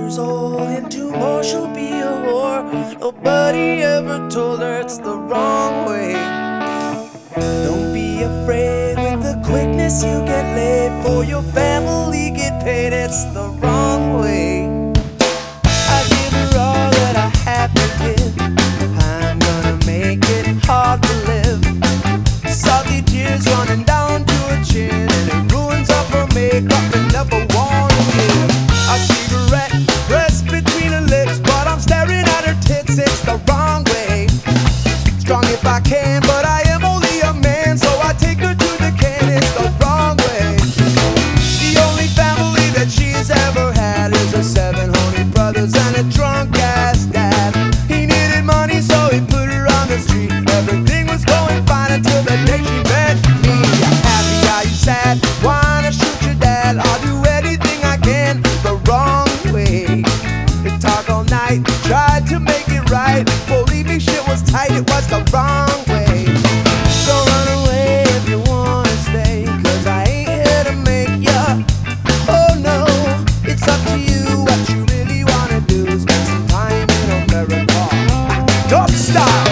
years old, and tomorrow she'll be a whore. Nobody ever told her it's the wrong way. Don't be afraid with the quickness you get laid. For your family get paid, it's the wrong way. I give her all that I have to give. I'm gonna make it hard to live. Salty tears running down to her chin, and it ruins up her makeup and never wanna give. A cigarette pressed between her lips, but I'm staring at her tits, it's the wrong way. Strong if I can, but I am only a man, so I take her to the can, it's the wrong way. The only family that she's ever had is her 7 honey brothers and a drunk ass dad. He needed money, so he put her on the street. Everything was going fine until the day she met me. Happy, are you sad? Wanna shoot your dad? I'll do anything I can the wrong way. They talk all night, tried to make it right. Believe me, shit was tight, it was the wrong way. Don't run away if you wanna stay, 'cause I ain't here to make ya. Oh no, it's up to you. What you really wanna do is spend some time in America. Don't stop.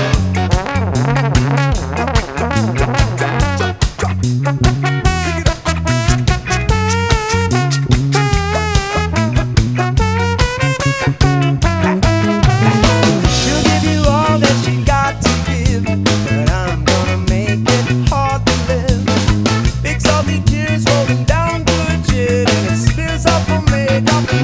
She'll give you all that she got to give, but I'm gonna make it hard to live. Big salty tears rolling down to her chin, and it spills off her makeup.